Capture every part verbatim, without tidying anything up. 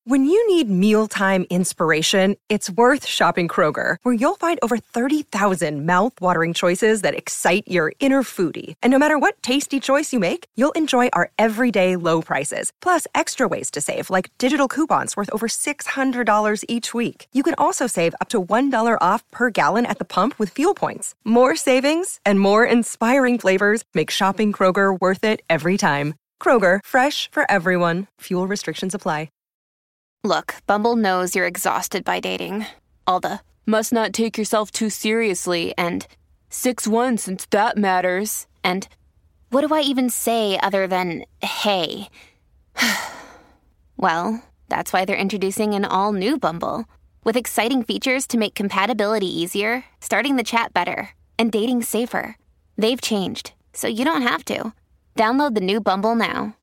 When you need mealtime inspiration, it's worth shopping Kroger, where you'll find over thirty thousand mouth-watering choices that excite your inner foodie. And no matter what tasty choice you make, you'll enjoy our everyday low prices, plus extra ways to save, like digital coupons worth over six hundred dollars each week. You can also save up to one dollar off per gallon at the pump with fuel points. More savings and more inspiring flavors make shopping Kroger worth it every time. Kroger, fresh for everyone. Fuel restrictions apply. Look, Bumble knows you're exhausted by dating. All the, must not take yourself too seriously, and six one since that matters, and what do I even say other than, hey? Well, that's why they're introducing an all-new Bumble, with exciting features to make compatibility easier, starting the chat better, and dating safer. They've changed, so you don't have to. Download the new Bumble now.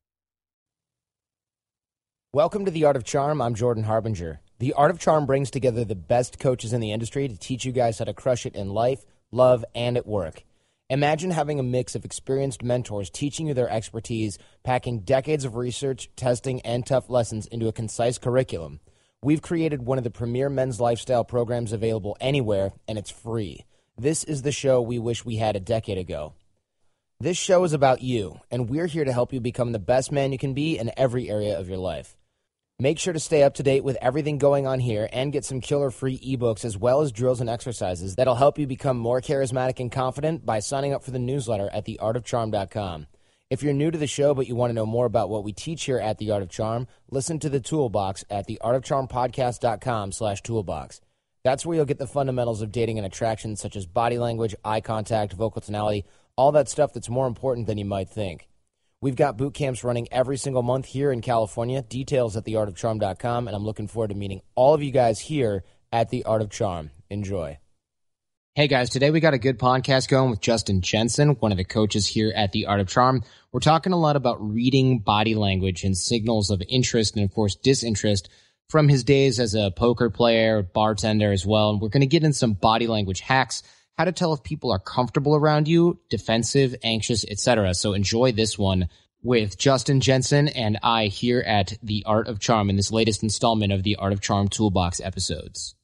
Welcome to The Art of Charm. I'm Jordan Harbinger. The Art of Charm brings together the best coaches in the industry to teach you guys how to crush it in life, love, and at work. Imagine having a mix of experienced mentors teaching you their expertise, packing decades of research, testing, and tough lessons into a concise curriculum. We've created one of the premier men's lifestyle programs available anywhere, and it's free. This is the show we wish we had a decade ago. This show is about you, and we're here to help you become the best man you can be in every area of your life. Make sure to stay up to date with everything going on here and get some killer free ebooks as well as drills and exercises that'll help you become more charismatic and confident by signing up for the newsletter at the art of charm dot com. If you're new to the show but you want to know more about what we teach here at The Art of Charm, listen to the Toolbox at the art of charm podcast dot com slash toolbox. That's where you'll get the fundamentals of dating and attraction, such as body language, eye contact, vocal tonality, all that stuff that's more important than you might think. We've got boot camps running every single month here in California. Details at the art of charm dot com, and I'm looking forward to meeting all of you guys here at The Art of Charm. Enjoy. Hey guys, today we got a good podcast going with Justin Jensen, one of the coaches here at The Art of Charm. We're talking a lot about reading body language and signals of interest and, of course, disinterest from his days as a poker player, bartender as well. And we're going to get in some body language hacks, how to tell if people are comfortable around you, defensive, anxious, et cetera. So enjoy this one with Justin Jensen and I here at The Art of Charm in this latest installment of the Art of Charm Toolbox episodes.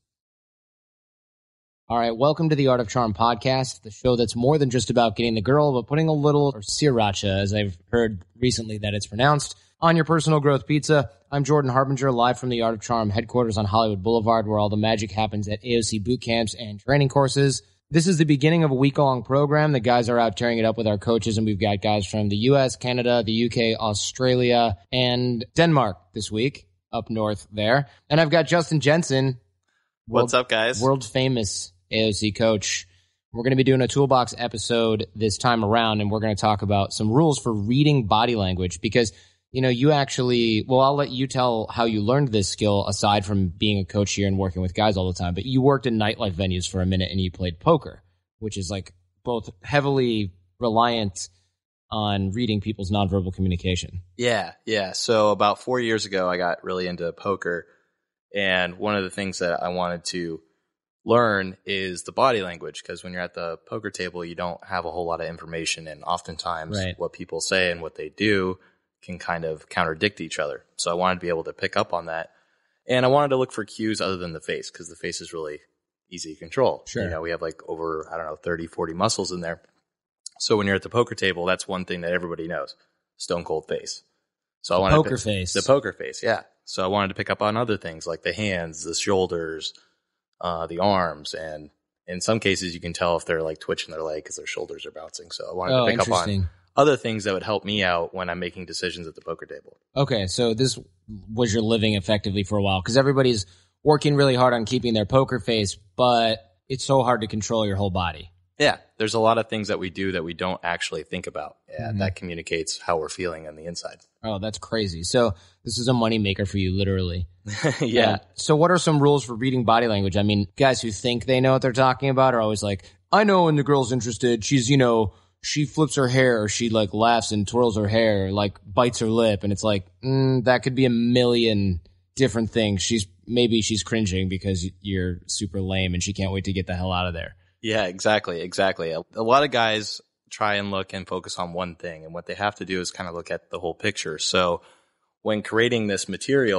All right, welcome to the Art of Charm podcast, the show that's more than just about getting the girl, but putting a little or sriracha, as I've heard recently that it's pronounced, on your personal growth pizza. I'm Jordan Harbinger, live from the Art of Charm headquarters on Hollywood Boulevard, where all the magic happens at A O C boot camps and training courses. This is the beginning of a week-long program. The guys are out tearing it up with our coaches, and we've got guys from the U S, Canada, the U K, Australia, and Denmark this week, up north there. And I've got Justin Jensen. World, What's up, guys? World-famous A O C coach. We're going to be doing a Toolbox episode this time around, and we're going to talk about some rules for reading body language because, you know, you actually, well, I'll let you tell how you learned this skill aside from being a coach here and working with guys all the time, but you worked in nightlife venues for a minute and you played poker, which is like both heavily reliant on reading people's nonverbal communication. Yeah, yeah. So about four years ago, I got really into poker, and one of the things that I wanted to learn is the body language, because when you're at the poker table, you don't have a whole lot of information, and oftentimes right. what people say and what they do can kind of contradict each other. So I wanted to be able to pick up on that. And I wanted to look for cues other than the face, because the face is really easy to control. Sure. You know, we have like over, I don't know, thirty, forty muscles in there. So when you're at the poker table, that's one thing that everybody knows. Stone cold face. So I the wanted poker to pick, face. The poker face, yeah. So I wanted to pick up on other things like the hands, the shoulders, uh, the arms, and in some cases you can tell if they're like twitching their leg because their shoulders are bouncing. So I wanted oh, to pick up on other things that would help me out when I'm making decisions at the poker table. Okay, so this was your living effectively for a while, because everybody's working really hard on keeping their poker face, but it's so hard to control your whole body. Yeah, there's a lot of things that we do that we don't actually think about, and mm-hmm. that communicates how we're feeling on the inside. Oh, that's crazy. So this is a moneymaker for you, literally. Yeah. Uh, so what are some rules for reading body language? I mean, guys who think they know what they're talking about are always like, I know when the girl's interested. She's, you know, she flips her hair, or she like laughs and twirls her hair, or, like bites her lip. And it's like, mm, that could be a million different things. She's maybe she's cringing because you're super lame and she can't wait to get the hell out of there. Yeah, exactly. Exactly. A, a lot of guys try and look and focus on one thing, and what they have to do is kind of look at the whole picture. So when creating this material,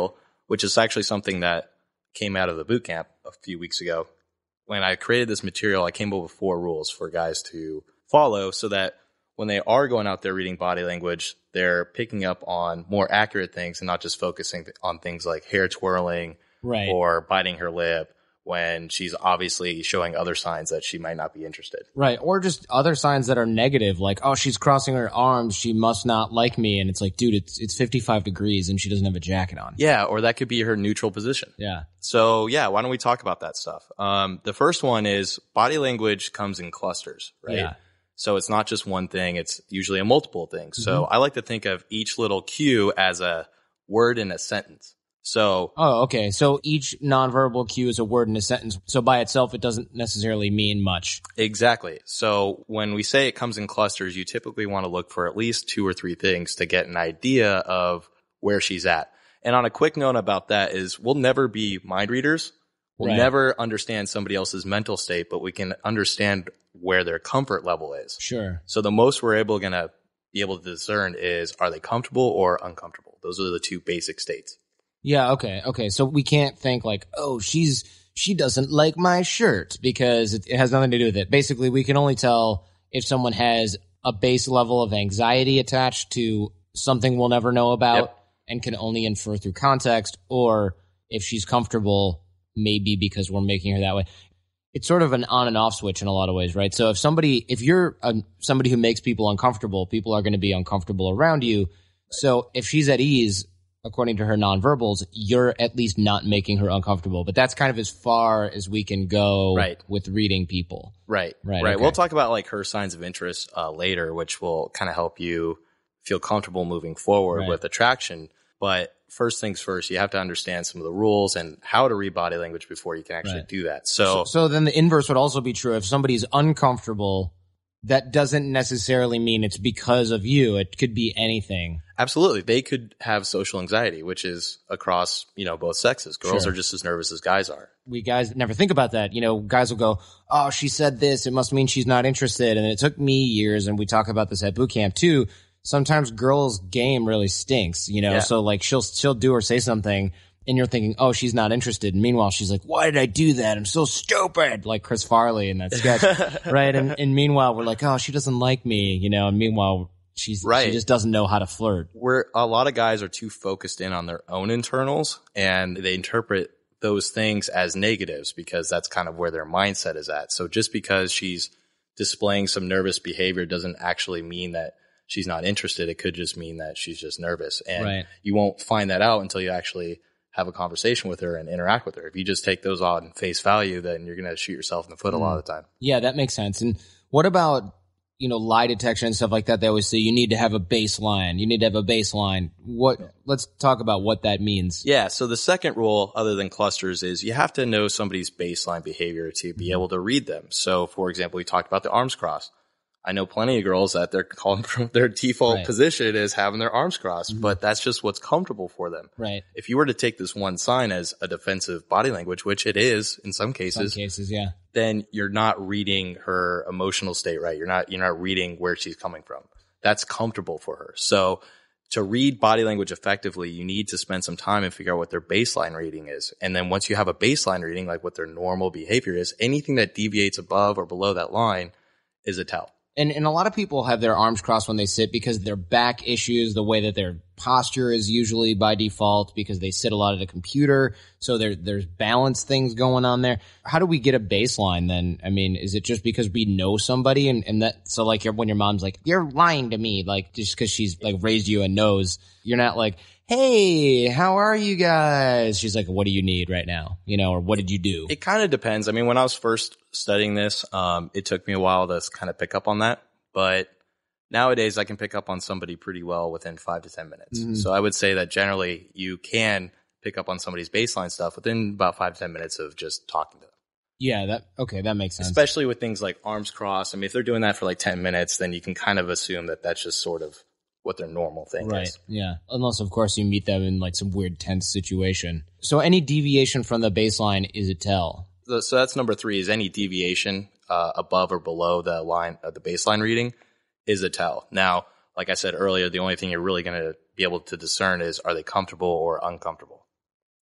which is actually something that came out of the boot camp a few weeks ago. When I created this material, I came up with four rules for guys to follow so that when they are going out there reading body language, they're picking up on more accurate things and not just focusing on things like hair twirling right. or biting her lip when she's obviously showing other signs that she might not be interested. Right. Or just other signs that are negative, like, oh, she's crossing her arms, she must not like me. And it's like, dude, it's it's fifty-five degrees and she doesn't have a jacket on. Yeah, or that could be her neutral position. Yeah. So, yeah, why don't we talk about that stuff? Um, the first one is body language comes in clusters, right? Yeah. So it's not just one thing, it's usually a multiple thing. Mm-hmm. So I like to think of each little cue as a word in a sentence. So, oh, okay. So each nonverbal cue is a word in a sentence. So by itself, it doesn't necessarily mean much. Exactly. So when we say it comes in clusters, you typically want to look for at least two or three things to get an idea of where she's at. And on a quick note about that is we'll never be mind readers. We'll right. never understand somebody else's mental state, but we can understand where their comfort level is. Sure. So the most we're able going to be able to discern is, are they comfortable or uncomfortable? Those are the two basic states. Yeah, okay, okay. So we can't think like, oh, she's she doesn't like my shirt because it, it has nothing to do with it. Basically, we can only tell if someone has a base level of anxiety attached to something we'll never know about yep. and can only infer through context, or if she's comfortable, maybe because we're making her that way. It's sort of an on and off switch in a lot of ways, right? So if somebody, if you're a, somebody who makes people uncomfortable, people are going to be uncomfortable around you. Right. So if she's at ease, according to her nonverbals, you're at least not making her uncomfortable. But that's kind of as far as we can go right. with reading people. Right, right. right. Okay. We'll talk about like her signs of interest uh, later, which will kind of help you feel comfortable moving forward right. with attraction. But first things first, you have to understand some of the rules and how to read body language before you can actually right. do that. So, so, so then the inverse would also be true. If somebody's uncomfortable, that doesn't necessarily mean it's because of you. It could be anything. Absolutely. They could have social anxiety, which is across, you know, both sexes. Girls sure. are just as nervous as guys are. We guys never think about that. You know, guys will go, oh, she said this. It must mean she's not interested. And it took me years, and we talk about this at boot camp too. Sometimes girls' game really stinks, you know? Yeah. So like she'll, she'll do or say something and you're thinking, oh, she's not interested. And meanwhile, she's like, why did I do that? I'm so stupid. Like Chris Farley in that sketch. right. And, and meanwhile, we're like, oh, she doesn't like me, you know? And meanwhile, she's, right. she just doesn't know how to flirt. Where a lot of guys are too focused in on their own internals, and they interpret those things as negatives because that's kind of where their mindset is at. So just because she's displaying some nervous behavior doesn't actually mean that she's not interested. It could just mean that she's just nervous. And right. you won't find that out until you actually have a conversation with her and interact with her. If you just take those on face value, then you're going to shoot yourself in the foot mm. a lot of the time. Yeah, that makes sense. And what about, you know, lie detection and stuff like that? They always say you need to have a baseline. You need to have a baseline. What? Let's talk about what that means. Yeah. So the second rule, other than clusters, is you have to know somebody's baseline behavior to be able to read them. So, for example, we talked about the arms crossed. I know plenty of girls that they're calling from their default right. position is having their arms crossed, mm-hmm. but that's just what's comfortable for them. Right. If you were to take this one sign as a defensive body language, which it is in some cases, some cases, yeah, then you're not reading her emotional state right. You're not you're not reading where she's coming from. That's comfortable for her. So to read body language effectively, you need to spend some time and figure out what their baseline reading is. And then once you have a baseline reading, like what their normal behavior is, anything that deviates above or below that line is a tell. And and a lot of people have their arms crossed when they sit because of their back issues, the way that their posture is usually by default because they sit a lot at a computer. So there there's balance things going on there. How do we get a baseline then? I mean, is it just because we know somebody and, and that, so like when your mom's like, you're lying to me, like just because she's like raised you and knows, you're not like, hey, how are you guys? She's like, what do you need right now? You know, or what did you do? It kind of depends. I mean, when I was first studying this, um, it took me a while to kind of pick up on that. But nowadays I can pick up on somebody pretty well within five to ten minutes. Mm-hmm. So I would say that generally you can pick up on somebody's baseline stuff within about five to ten minutes of just talking to them. Yeah, that okay, that makes sense. Especially with things like arms crossed. I mean, if they're doing that for like ten minutes, then you can kind of assume that that's just sort of what their normal thing right. is. Yeah. Unless, of course, you meet them in like some weird tense situation. So any deviation from the baseline is a tell. So, so that's number three, is any deviation uh, above or below the line of the baseline reading is a tell. Now, like I said earlier, the only thing you're really going to be able to discern is, are they comfortable or uncomfortable?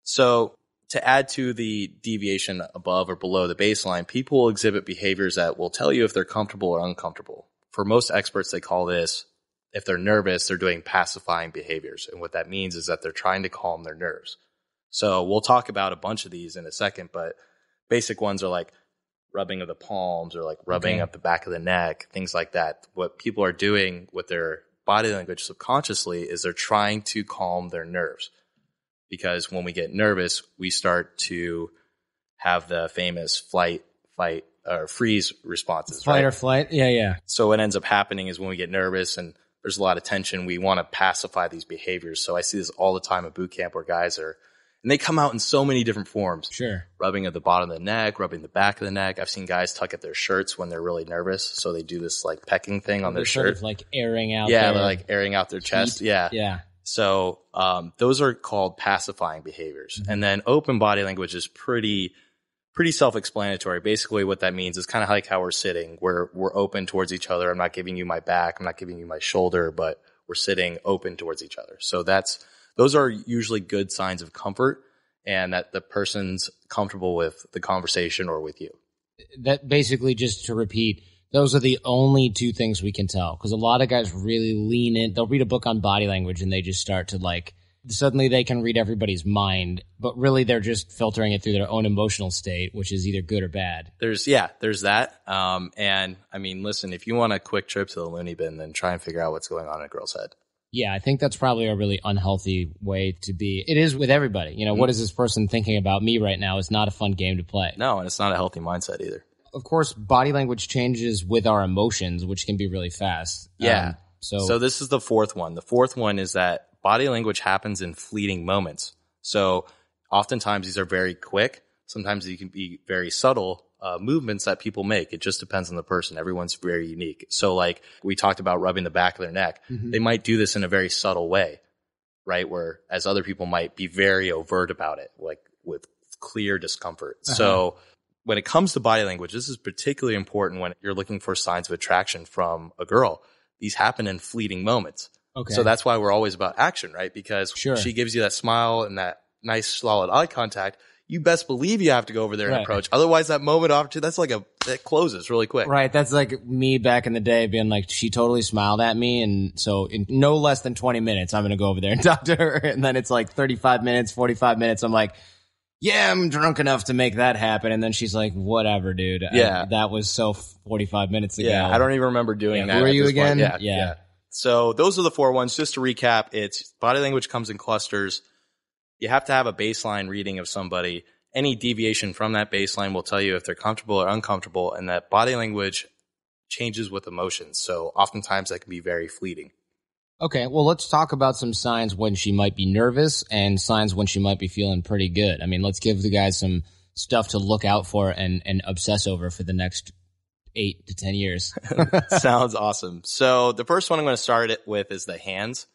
So to add to the deviation above or below the baseline, people will exhibit behaviors that will tell you if they're comfortable or uncomfortable. For most experts, they call this, if they're nervous, they're doing pacifying behaviors. And what that means is that they're trying to calm their nerves. So we'll talk about a bunch of these in a second, but basic ones are like rubbing of the palms or like rubbing Okay. up the back of the neck, things like that. What people are doing with their body language subconsciously is they're trying to calm their nerves. Because when we get nervous, we start to have the famous flight, fight, or freeze responses. Fight right? or flight? Yeah, yeah. So what ends up happening is when we get nervous and there's a lot of tension, we want to pacify these behaviors. So I see this all the time at boot camp where guys are, and they come out in so many different forms. Sure. Rubbing at the bottom of the neck, rubbing the back of the neck. I've seen guys tuck at their shirts when they're really nervous. So they do this like pecking thing on their They're sort shirt. of like airing out Yeah, their they're like airing out their chest. Yeah. Yeah. So um, those are called pacifying behaviors. Mm-hmm. And then open body language is pretty pretty self-explanatory. Basically what that means is kind of like how we're sitting. We're we're open towards each other. I'm not giving you my back. I'm not giving you my shoulder, but we're sitting open towards each other. So that's those are usually good signs of comfort and that the person's comfortable with the conversation or with you. That basically, just to repeat, those are the only two things we can tell, because a lot of guys really lean in. They'll read a book on body language and they just start to like, suddenly they can read everybody's mind, but really they're just filtering it through their own emotional state, which is either good or bad. There's, yeah, there's that. Um, and I mean, listen, if you want a quick trip to the loony bin, then try and figure out what's going on in a girl's head. Yeah, I think that's probably a really unhealthy way to be. It is with everybody. You know, mm-hmm. What is this person thinking about me right now is not a fun game to play. No, and it's not a healthy mindset either. Of course, body language changes with our emotions, which can be really fast. Yeah. Um, so, so this is the fourth one. The fourth one is that body language happens in fleeting moments. So oftentimes these are very quick. Sometimes they can be very subtle uh, movements that people make. It just depends on the person. Everyone's very unique. So like we talked about rubbing the back of their neck. Mm-hmm. They might do this in a very subtle way, right? Where as other people might be very overt about it, like with clear discomfort. Uh-huh. So when it comes to body language, this is particularly important when you're looking for signs of attraction from a girl. These happen in fleeting moments. Okay. So that's why we're always about action, right? Because sure. she gives you that smile and that nice solid eye contact. You best believe you have to go over there and right. approach. Otherwise, that moment opportunity, that's like a, it closes really quick. Right. That's like me back in the day being like, she totally smiled at me. And so in no less than twenty minutes, I'm going to go over there and talk to her. And then it's like thirty-five minutes, forty-five minutes. I'm like, yeah, I'm drunk enough to make that happen. And then she's like, whatever, dude. Yeah. I, that was so forty-five minutes ago. Yeah. I don't even remember doing yeah, that. Who are you again? Yeah, yeah. Yeah. So those are the four ones. Just to recap, it's body language comes in clusters. You have to have a baseline reading of somebody. Any deviation from that baseline will tell you if they're comfortable or uncomfortable, and that body language changes with emotions. So oftentimes that can be very fleeting. Okay, well, let's talk about some signs when she might be nervous and signs when she might be feeling pretty good. I mean, let's give the guys some stuff to look out for and, and obsess over for the next eight to ten years. Sounds awesome. So the first one I'm going to start it with is the hands.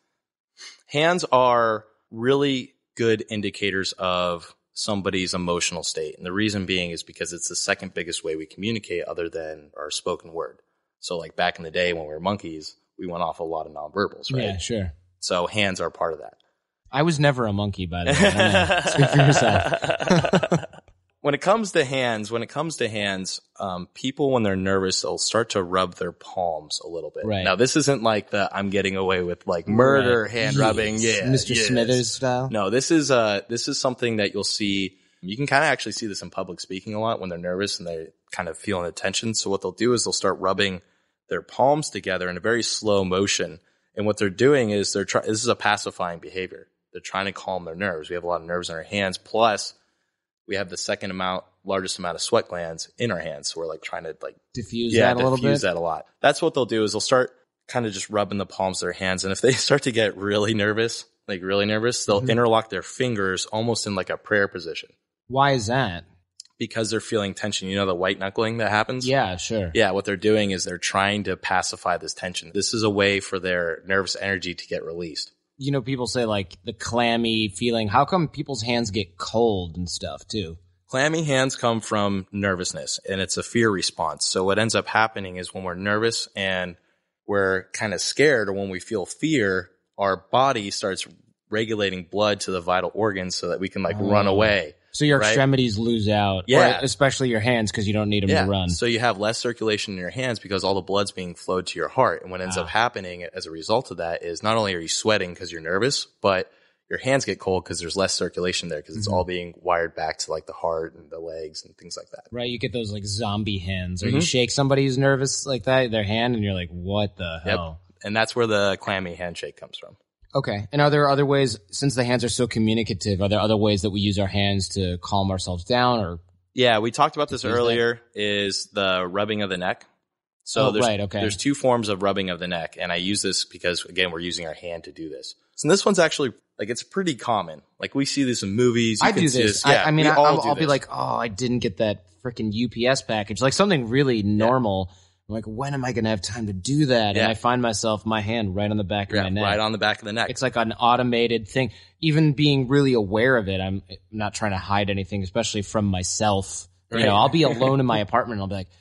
Hands are really good indicators of somebody's emotional state. And the reason being is because it's the second biggest way we communicate other than our spoken word. So like back in the day when we were monkeys, we went off a lot of nonverbals, right? Yeah, sure. So hands are part of that. I was never a monkey, by the way. I don't know. Speak for yourself. When it comes to hands, when it comes to hands, um, people, when they're nervous, they'll start to rub their palms a little bit. Right. Now, this isn't like the I'm getting away with like murder right. hand yes. rubbing. Yeah. Mister yes. Smithers style. No, this is, uh, this is something that you'll see. You can kind of actually see this in public speaking a lot when they're nervous and they're kind of feeling the tension. So what they'll do is they'll start rubbing their palms together in a very slow motion. And what they're doing is they're trying, this is a pacifying behavior. They're trying to calm their nerves. We have a lot of nerves in our hands. Plus, we have the second amount, largest amount of sweat glands in our hands. So we're like trying to like diffuse yeah, that a little bit. diffuse that a lot. That's what they'll do is they'll start kind of just rubbing the palms of their hands. And if they start to get really nervous, like really nervous, they'll mm-hmm. interlock their fingers almost in like a prayer position. Why is that? Because they're feeling tension. You know the white knuckling that happens? Yeah, sure. Yeah, what they're doing is they're trying to pacify this tension. This is a way for their nervous energy to get released. You know, people say like the clammy feeling. How come people's hands get cold and stuff too? Clammy hands come from nervousness, and it's a fear response. So what ends up happening is when we're nervous and we're kind of scared, or when we feel fear, our body starts regulating blood to the vital organs so that we can like Oh. run away. So your right? extremities lose out. Yeah. Or especially your hands because you don't need them Yeah. to run. So you have less circulation in your hands because all the blood's being flowed to your heart. And what ends Ah. up happening as a result of that is not only are you sweating because you're nervous, but your hands get cold because there's less circulation there because it's Mhm. all being wired back to like the heart and the legs and things like that. Right, you get those like zombie hands, or Mhm. you shake somebody who's nervous like that, their hand, and you're like, "What the Yep. hell?" And that's where the clammy handshake comes from. Okay, and are there other ways, since the hands are so communicative? Are there other ways that we use our hands to calm ourselves down? Or Yeah, we talked about this Diffuse that? earlier, is the rubbing of the neck. So Oh, there's, right, okay. there's two forms of rubbing of the neck, and I use this because, again, we're using our hand to do this. So this one's actually, like, it's pretty common. Like, we see this in movies. You I can do see this. Yeah, I, I mean, we I, all I'll, do I'll be this. like, "Oh, I didn't get that freaking U P S package," like something really normal. I'm like, when am I going to have time to do that? Yeah. And I find myself my hand right on the back of yeah, my neck. right on the back of the neck. It's like an automated thing. Even being really aware of it, I'm not trying to hide anything, especially from myself. You Right. know, I'll be alone in my apartment and I'll be like,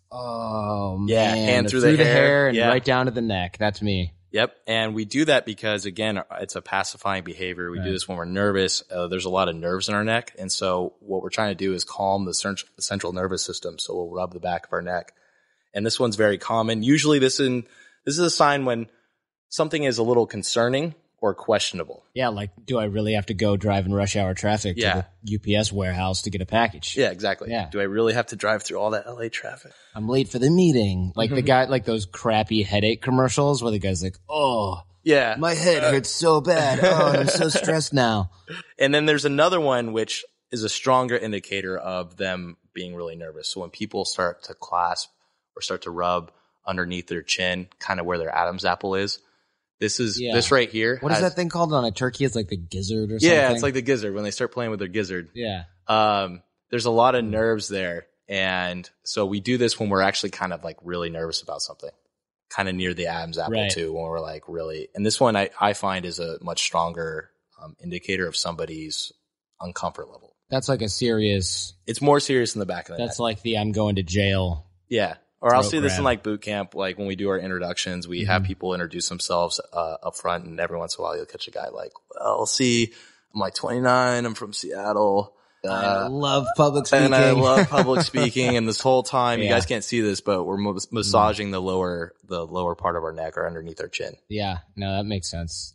oh, Yeah, man. hand through the the hair. hair and Yeah. right down to the neck. That's me. Yep. And we do that because, again, it's a pacifying behavior. We Right. do this when we're nervous. Uh, there's a lot of nerves in our neck. And so what we're trying to do is calm the cent- central nervous system. So we'll rub the back of our neck. And this one's very common. Usually this in this is a sign when something is a little concerning or questionable. Yeah, like, do I really have to go drive in rush hour traffic Yeah. to the U P S warehouse to get a package? Yeah, exactly. Yeah. Do I really have to drive through all that L A traffic? I'm late for the meeting. Like Mm-hmm. the guy, like those crappy headache commercials where the guy's like, oh, Yeah. my head hurts so bad. Oh, and I'm so stressed now. And then there's another one which is a stronger indicator of them being really nervous. So when people start to clasp or start to rub underneath their chin, kind of where their Adam's apple is, this is Yeah. this right here. What is has- that thing called on a turkey? It's like the gizzard or something. Yeah, it's like the gizzard when they start playing with their gizzard. yeah. Um, there's a lot of nerves there. And so we do this when we're actually kind of like really nervous about something, kind of near the Adam's apple Right. too, when we're like really, and this one I, I find is a much stronger um, indicator of somebody's uncomfort level. That's like a serious, It's more serious in the back of the that's neck. like the I'm going to jail. Yeah. Or I'll throat see this in grab. like boot camp, like when we do our introductions, we Mm-hmm. have people introduce themselves uh, up front, and every once in a while you'll catch a guy like, well, see, I'm like twenty-nine, I'm from Seattle. I Uh, love public speaking. and I love public speaking. And this whole time, you Yeah. guys can't see this, but we're mas- massaging the lower, the lower part of our neck or underneath our chin. Yeah, no, that makes sense.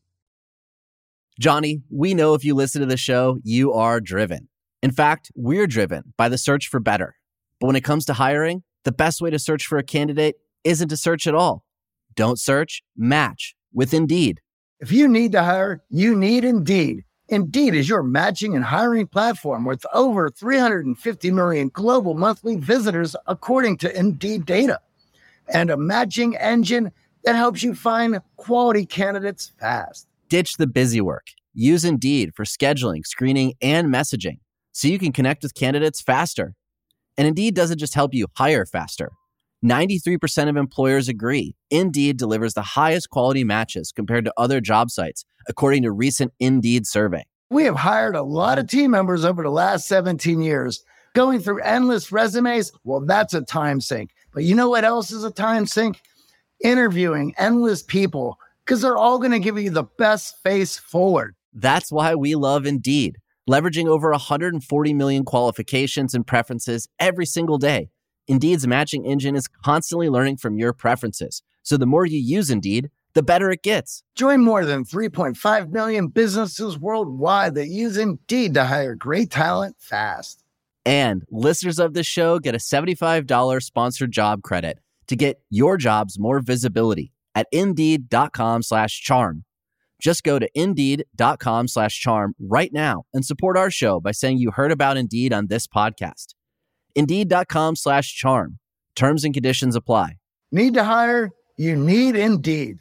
Johnny, we know if you listen to the show, you are driven. In fact, we're driven by the search for better. But when it comes to hiring, the best way to search for a candidate isn't to search at all. Don't search, match with Indeed. If you need to hire, you need Indeed. Indeed is your matching and hiring platform with over three hundred fifty million global monthly visitors, according to Indeed data, and a matching engine that helps you find quality candidates fast. Ditch the busy work. Use Indeed for scheduling, screening, and messaging so you can connect with candidates faster. And Indeed doesn't just help you hire faster. ninety-three percent of employers agree Indeed delivers the highest quality matches compared to other job sites, according to recent Indeed survey. We have hired a lot of team members over the last seventeen years. Going through endless resumes, well, that's a time sink. But you know what else is a time sink? Interviewing endless people, because they're all going to give you the best face forward. That's why we love Indeed, leveraging over one hundred forty million qualifications and preferences every single day. Indeed's matching engine is constantly learning from your preferences. So the more you use Indeed, the better it gets. Join more than three point five million businesses worldwide that use Indeed to hire great talent fast. And listeners of this show get a seventy-five dollars sponsored job credit to get your jobs more visibility at Indeed.com slash charm. Just go to Indeed.com slash charm right now and support our show by saying you heard about Indeed on this podcast. Indeed.com slash charm. Terms and conditions apply. Need to hire? You need Indeed.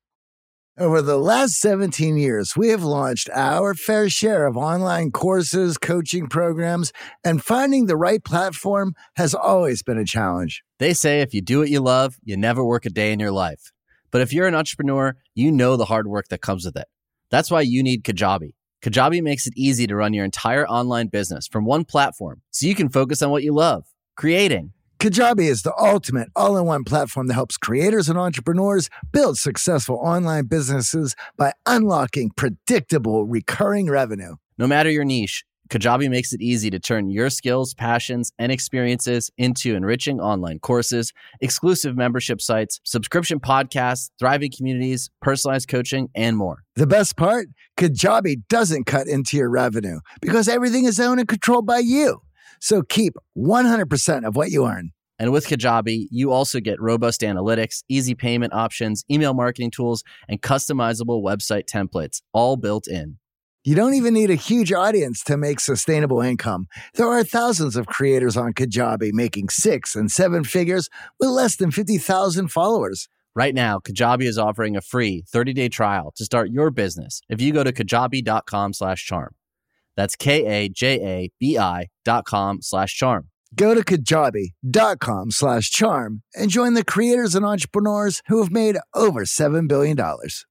Over the last seventeen years, we have launched our fair share of online courses, coaching programs, and finding the right platform has always been a challenge. They say if you do what you love, you never work a day in your life. But if you're an entrepreneur, you know the hard work that comes with it. That's why you need Kajabi. Kajabi makes it easy to run your entire online business from one platform so you can focus on what you love, creating. Kajabi is the ultimate all-in-one platform that helps creators and entrepreneurs build successful online businesses by unlocking predictable, recurring revenue. No matter your niche, Kajabi makes it easy to turn your skills, passions, and experiences into enriching online courses, exclusive membership sites, subscription podcasts, thriving communities, personalized coaching, and more. The best part? Kajabi doesn't cut into your revenue because everything is owned and controlled by you. So keep one hundred percent of what you earn. And with Kajabi, you also get robust analytics, easy payment options, email marketing tools, and customizable website templates, all built in. You don't even need a huge audience to make sustainable income. There are thousands of creators on Kajabi making six and seven figures with less than fifty thousand followers. Right now, Kajabi is offering a free thirty-day trial to start your business if you go to kajabi.com slash charm. That's K-A-J-A-B-I dot com slash charm. Go to kajabi.com slash charm and join the creators and entrepreneurs who have made over seven billion dollars.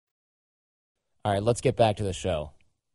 All right, let's get back to the show.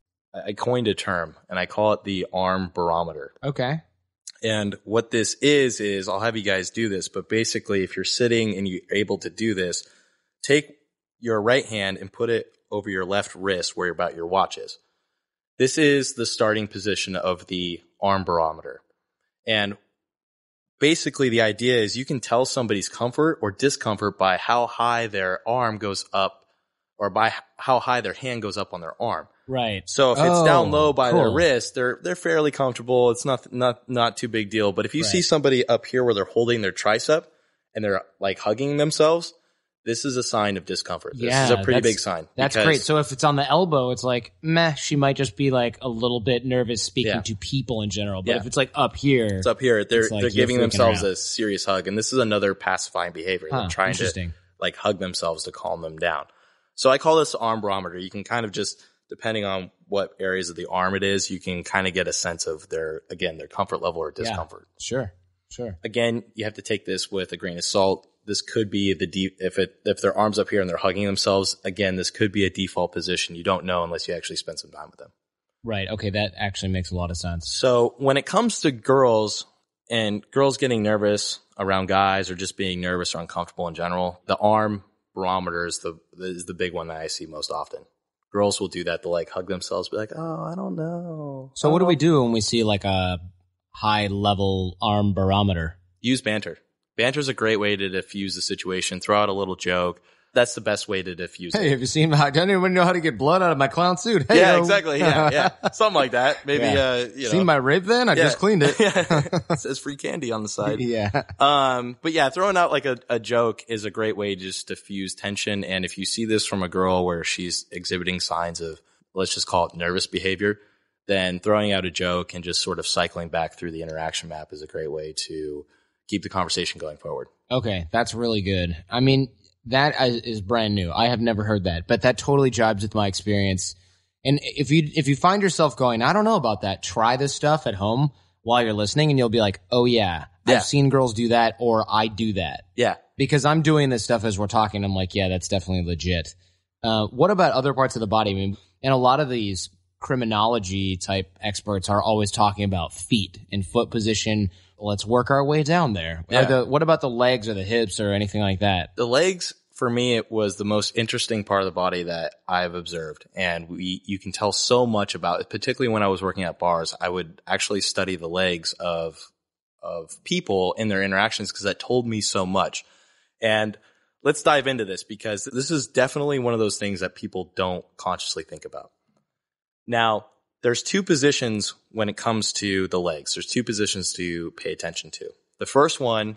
I coined a term, and I call it the arm barometer. Okay. And what this is, is I'll have you guys do this, but basically if you're sitting and you're able to do this, take your right hand and put it over your left wrist where about your watch is. This is the starting position of the arm barometer. And basically the idea is you can tell somebody's comfort or discomfort by how high their arm goes up or by how high their hand goes up on their arm. Right. So if it's oh, down low by cool. their wrist, they're they're fairly comfortable. It's not not not too big deal. But if you right. see somebody up here where they're holding their tricep and they're like hugging themselves, this is a sign of discomfort. This yeah, is a pretty that's, big sign. That's great. So if it's on the elbow, it's like, meh, she might just be like a little bit nervous speaking Yeah. to people in general. But Yeah. if it's like up here, It's up here. They're it's like they're you're giving freaking themselves out. a serious hug, and this is another pacifying behavior. Huh, They're trying to interesting. like hug themselves to calm them down. So I call this arm barometer. You can kind of just, depending on what areas of the arm it is, you can kind of get a sense of their, again, their comfort level or discomfort. Yeah. Sure. Sure. Again, you have to take this with a grain of salt. This could be the deep, if it, if their arms up here and they're hugging themselves, again, this could be a default position. You don't know unless you actually spend some time with them. Right. Okay. That actually makes a lot of sense. So when it comes to girls and girls getting nervous around guys or just being nervous or uncomfortable in general, the arm barometer is the, is the big one that I see most often. Girls will do that. They'll like hug themselves, be like, oh, I don't know. So what do we do when we see like a high level arm barometer? Use banter. Banter is a great way to diffuse the situation. Throw out a little joke. That's the best way to diffuse Hey, it. have you seen how, does anyone know how to get blood out of my clown suit? Hey, Yeah, yo. exactly. Yeah, yeah. Something like that. Maybe, Yeah. uh, you know. Seen my rape then? I Yeah. just cleaned it. Yeah. It says free candy on the side. Yeah. Um, but yeah, throwing out like a, a joke is a great way to just diffuse tension. And if you see this from a girl where she's exhibiting signs of, let's just call it nervous behavior, then throwing out a joke and just sort of cycling back through the interaction map is a great way to keep the conversation going forward. Okay, that's really good. I mean, that is brand new. I have never heard that, but that totally jibes with my experience. And if you if you find yourself going, I don't know about that, try this stuff at home while you're listening, and you'll be like, oh yeah, Yeah. I've seen girls do that, or I do that. Yeah. Because I'm doing this stuff as we're talking. I'm like, yeah, that's definitely legit. Uh, what about other parts of the body? I mean, and a lot of these criminology type experts are always talking about feet and foot position. Let's work our way down there. Yeah. Are the, what about the legs or the hips or anything like that? The legs, for me, it was the most interesting part of the body that I've observed. And we, you can tell so much about it, particularly when I was working at bars. I would actually study the legs of, of people in their interactions because that told me so much. And let's dive into this because this is definitely one of those things that people don't consciously think about. Now, there's two positions when it comes to the legs. There's two positions to pay attention to. The first one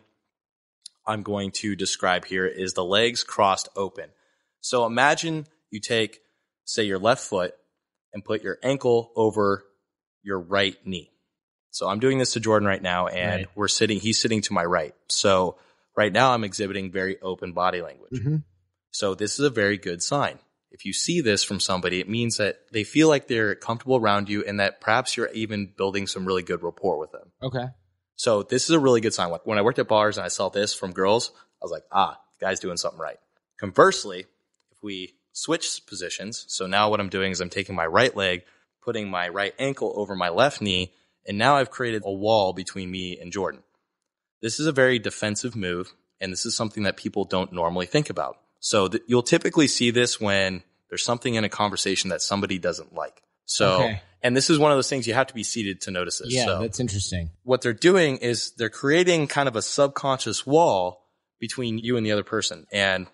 I'm going to describe here is the legs crossed open. So imagine you take, say, your left foot and put your ankle over your right knee. So I'm doing this to Jordan right now, and Right. we're sitting, he's sitting to my right. So right now I'm exhibiting very open body language. Mm-hmm. So this is a very good sign. If you see this from somebody, it means that they feel like they're comfortable around you and that perhaps you're even building some really good rapport with them. Okay. So this is a really good sign. Like when I worked at bars and I saw this from girls, I was like, ah, the guy's doing something right. Conversely, if we switch positions, so now what I'm doing is I'm taking my right leg, putting my right ankle over my left knee, and now I've created a wall between me and Jordan. This is a very defensive move, and this is something that people don't normally think about. So th- you'll typically see this when there's something in a conversation that somebody doesn't like. So, Okay. and this is one of those things you have to be seated to notice this. Yeah, So that's interesting. what they're doing is they're creating kind of a subconscious wall between you and the other person. And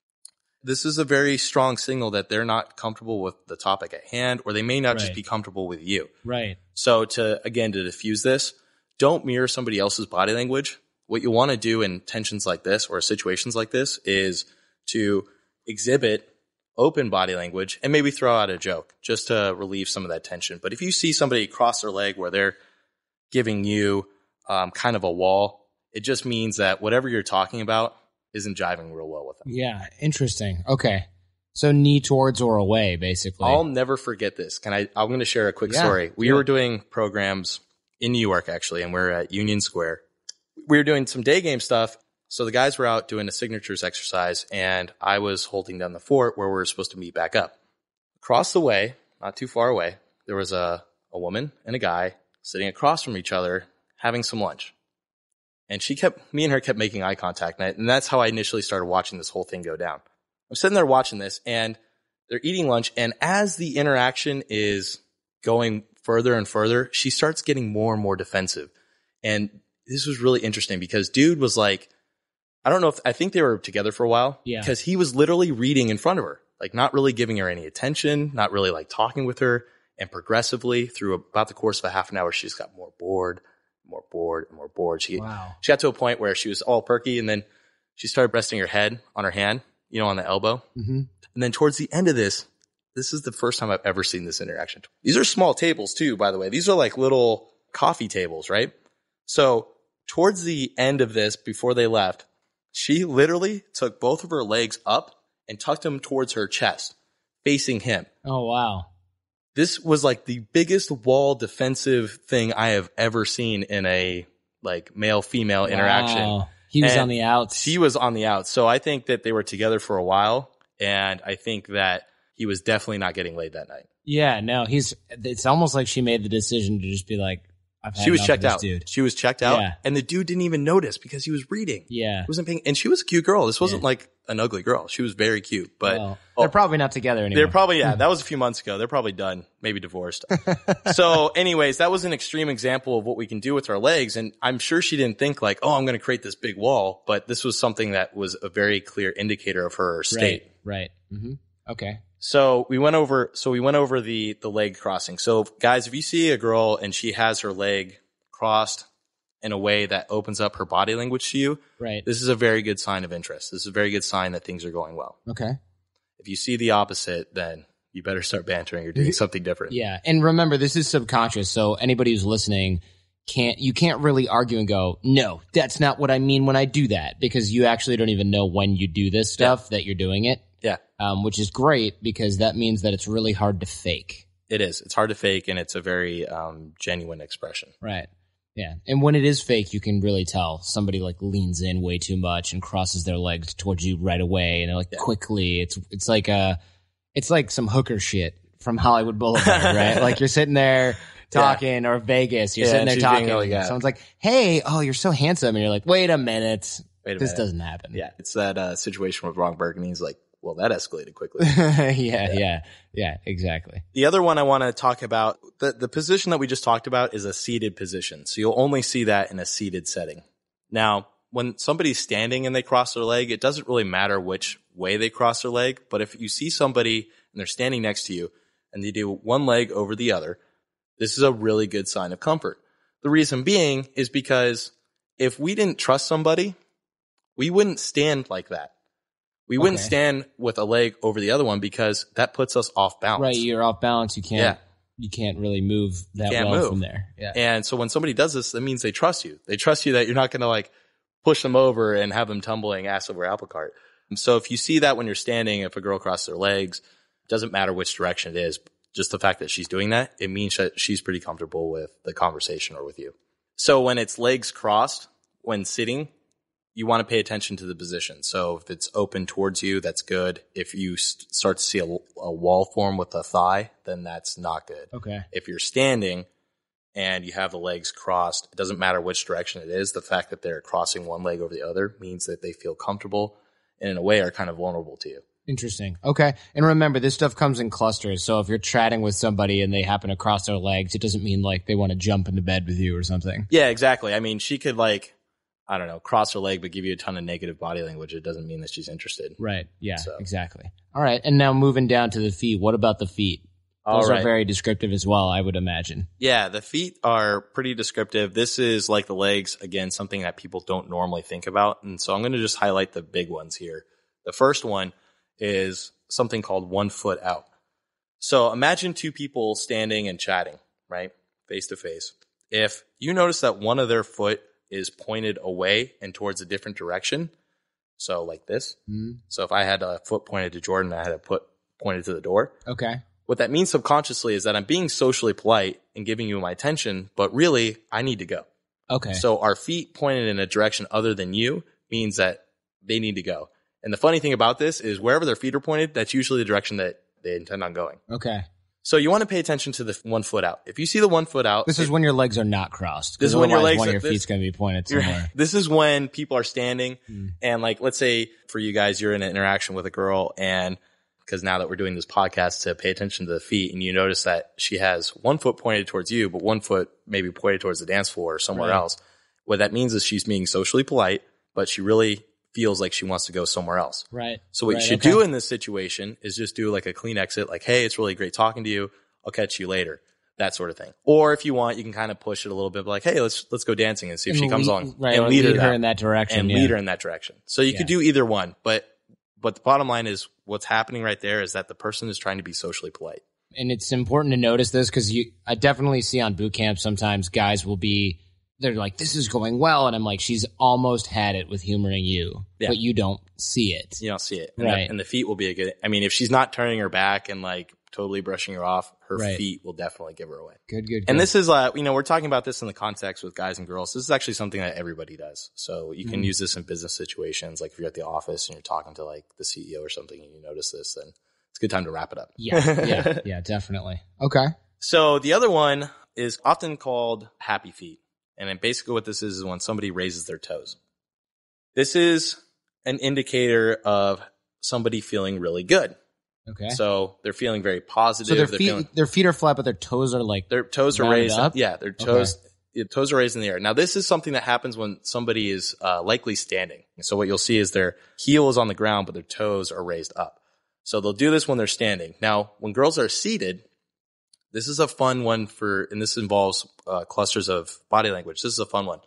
this is a very strong signal that they're not comfortable with the topic at hand, or they may not just Right. be comfortable with you. Right. So to, again, to diffuse this, don't mirror somebody else's body language. What you want to do in tensions like this or situations like this is to exhibit open body language and maybe throw out a joke just to relieve some of that tension. But if you see somebody cross their leg where they're giving you um, kind of a wall, it just means that whatever you're talking about isn't jiving real well with them. Yeah, interesting. Okay. So knee towards or away, basically. I'll never forget this. Can I? I'm going to share a quick Yeah, story. We do were it. doing programs in New York, actually, and we're at Union Square. We were doing some day game stuff. So the guys were out doing a signatures exercise, and I was holding down the fort where we were supposed to meet back up. Across the way, not too far away, there was a, a woman and a guy sitting across from each other having some lunch. And she kept, me and her kept making eye contact, and, I, and that's how I initially started watching this whole thing go down. I'm sitting there watching this, and they're eating lunch, and as the interaction is going further and further, she starts getting more and more defensive. And this was really interesting because dude was like, I don't know if, I think they were together for a while. Yeah. Because he was literally reading in front of her, like not really giving her any attention, not really like talking with her. And progressively through about the course of a half an hour, she just got more bored, more bored, and more bored. She, Wow. she got to a point where she was all perky, and then she started resting her head on her hand, you know, on the elbow. Mm-hmm. And then towards the end of this, this is the first time I've ever seen this interaction. These are small tables too, by the way. These are like little coffee tables, right? So towards the end of this, before they left, she literally took both of her legs up and tucked them towards her chest, facing him. Oh, wow. This was like the biggest wall defensive thing I have ever seen in a like male-female interaction. Wow. He was And on the outs. She was on the outs. So I think that they were together for a while, and I think that he was definitely not getting laid that night. Yeah, no, he's, it's almost like she made the decision to just be like, I've had She was enough checked of this out. dude. She was checked out, Yeah. and the dude didn't even notice because he was reading. Yeah. He wasn't paying, and she was a cute girl. This wasn't Yeah. like an ugly girl. She was very cute, but Well, oh, they're probably not together anymore. they're probably, yeah, that was a few months ago. They're probably done, maybe divorced. So anyways, that was an extreme example of what we can do with our legs. And I'm sure she didn't think like, oh, I'm going to create this big wall. But this was something that was a very clear indicator of her state. Right, right. Mm-hmm. Okay. So we went over, so we went over the, the leg crossing. So guys, if you see a girl and she has her leg crossed in a way that opens up her body language to you, Right. this is a very good sign of interest. This is a very good sign that things are going well. Okay. If you see the opposite, then you better start bantering or doing something different. Yeah. And remember, this is subconscious. So anybody who's listening can't, you can't really argue and go, no, that's not what I mean when I do that, because you actually don't even know when you do this stuff that you're doing it. Yeah, Um, which is great because that means that it's really hard to fake. it is. It's hard to fake, and it's a very um, genuine expression. Right. Yeah. And when it is fake, you can really tell somebody like leans in way too much and crosses their legs towards you right away. And they're like Yeah. quickly, it's, it's like a, it's like some hooker shit from Hollywood Boulevard, right? Like you're sitting there talking or Vegas, you're Yeah, sitting and there she's talking. being really good. Someone's like, hey, oh, you're so handsome. And you're like, wait a minute. Wait a this minute. doesn't happen. Yeah, it's that uh, situation with Ron Burgundy. He's like, well, that escalated quickly. yeah, yeah. Yeah, exactly. The other one I want to talk about, the, the position that we just talked about is a seated position. So you'll only see that in a seated setting. Now, when somebody's standing and they cross their leg, it doesn't really matter which way they cross their leg. But if you see somebody and they're standing next to you and they do one leg over the other, this is a really good sign of comfort. The reason being is because if we didn't trust somebody, we wouldn't stand like that. We wouldn't Okay. stand with a leg over the other one because that puts us off balance. Right. You're off balance. You can't, Yeah. you can't really move that can't well move. from there. Yeah. And so when somebody does this, that means they trust you. They trust you that you're not going to like push them over and have them tumbling ass over apple cart. And so if you see that when you're standing, if a girl crosses their legs, doesn't matter which direction it is, just the fact that she's doing that, it means that she's pretty comfortable with the conversation or with you. So when it's legs crossed, when sitting, you want to pay attention to the position. So if it's open towards you, that's good. If you st- start to see a, a wall form with a thigh, then that's not good. Okay. If you're standing, and you have the legs crossed, it doesn't matter which direction it is. The fact that they're crossing one leg over the other means that they feel comfortable and in a way are kind of vulnerable to you. Interesting. Okay. And remember, this stuff comes in clusters. So if you're chatting with somebody and they happen to cross their legs, it doesn't mean like they want to jump into bed with you or something. Yeah, exactly. I mean, she could like, I don't know, cross her leg, but give you a ton of negative body language. It doesn't mean that she's interested. Right. Yeah, So. exactly. All right. And now moving down to the feet. What about the feet? All Those right. are very descriptive as well, I would imagine. Yeah, the feet are pretty descriptive. This is like the legs, again, something that people don't normally think about. And so I'm going to just highlight the big ones here. The first one is something called one foot out. So imagine two people standing and chatting, right? Face to face. If you notice that one of their foot is pointed away and towards a different direction, so like this. Mm-hmm. So if I had a foot pointed to Jordan, I had a foot pointed to the door. Okay. What that means subconsciously is that I'm being socially polite and giving you my attention, but really I need to go. Okay. So our feet pointed in a direction other than you means that they need to go. And the funny thing about this is wherever their feet are pointed, that's usually the direction that they intend on going. Okay. So you want to pay attention to the one foot out. If you see the one foot out. This is it, when your legs are not crossed. This is when your legs one of are- your this- feet's going to be pointed somewhere. This is when people are standing Mm. and like, let's say for you guys, you're in an interaction with a girl and because now that we're doing this podcast to pay attention to the feet and you notice that she has one foot pointed towards you, but one foot maybe pointed towards the dance floor or somewhere Right. else. What that means is she's being socially polite, but she really feels like she wants to go somewhere else. Right. So what Right, you should okay. do in this situation is just do like a clean exit, like, hey, it's really great talking to you. I'll catch you later. That sort of thing. Or if you want, you can kind of push it a little bit, like, hey, let's let's go dancing and see if And she comes lead- on. right, and or lead, lead her, her that, in that direction, And yeah. lead her in that direction. So you Yeah. could do either one, but but the bottom line is what's happening right there is that the person is trying to be socially polite. And it's important to notice this because you, I definitely see on boot camp sometimes guys will be, they're like, this is going well. And I'm like, she's almost had it with humoring you, Yeah. but you don't see it. You don't see it. And, Right. the, and the feet will be a good, I mean, if she's not turning her back and like totally brushing her off, her Right. feet will definitely give her away. Good, good, good. And this is, uh, you know, we're talking about this in the context with guys and girls. This is actually something that everybody does. So you can Mhm. use this in business situations. Like if you're at the office and you're talking to like the C E O or something and you notice this, then it's a good time to wrap it up. yeah, yeah, yeah, definitely. Okay. So the other one is often called happy feet. And then basically what this is is when somebody raises their toes. This is an indicator of somebody feeling really good. Okay. So they're feeling very positive. So their They're feet, feeling, their feet are flat, but their toes are like, their toes are rounded raised up? Yeah, their toes their toes are raised in the air. Now this is something that happens when somebody is uh, likely standing. So what you'll see is their heel is on the ground, but their toes are raised up. So they'll do this when they're standing. Now, when girls are seated, this is a fun one for, and this involves uh, clusters of body language. This is a fun one.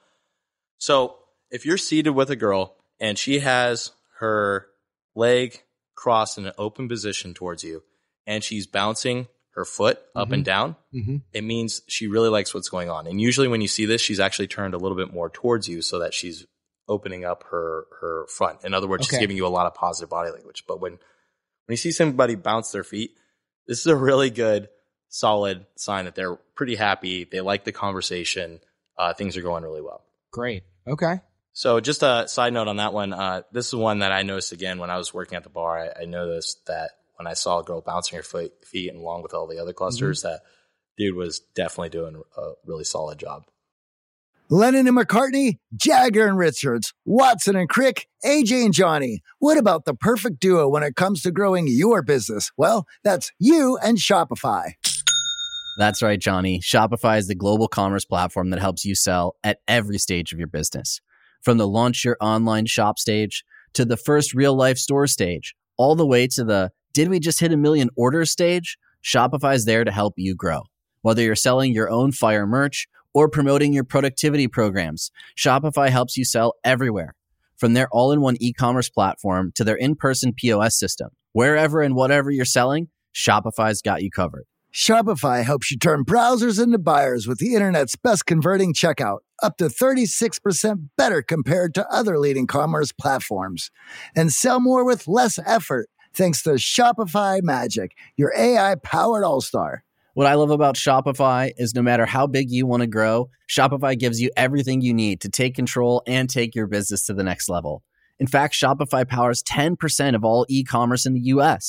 So if you're seated with a girl and she has her leg crossed in an open position towards you and she's bouncing her foot up Mhm. and down, mm-hmm. it means she really likes what's going on. And usually when you see this, she's actually turned a little bit more towards you so that she's opening up her, her front. In other words, she's Okay. giving you a lot of positive body language. But when, when you see somebody bounce their feet, this is a really good, solid sign that they're pretty happy. They like the conversation. Uh, things are going really well. Great. Okay. So just a side note on that one. Uh, this is one that I noticed again when I was working at the bar. I, I noticed that when I saw a girl bouncing her foot, feet and along with all the other clusters, Mm-hmm. that dude was definitely doing a really solid job. Lennon and McCartney, Jagger and Richards, Watson and Crick, A J and Johnny. What about the perfect duo when it comes to growing your business? Well, that's you and Shopify. That's right, Johnny. Shopify is the global commerce platform that helps you sell at every stage of your business. From the launch your online shop stage to the first real life store stage, all the way to the did we just hit a million orders stage? Shopify is there to help you grow. Whether you're selling your own fire merch or promoting your productivity programs, Shopify helps you sell everywhere. From their all-in-one e-commerce platform to their in-person P O S system, wherever and whatever you're selling, Shopify's got you covered. Shopify helps you turn browsers into buyers with the internet's best converting checkout, up to thirty-six percent better compared to other leading commerce platforms. And sell more with less effort thanks to Shopify Magic, your A I-powered all-star. What I love about Shopify is no matter how big you want to grow, Shopify gives you everything you need to take control and take your business to the next level. In fact, Shopify powers ten percent of all e-commerce in the U S.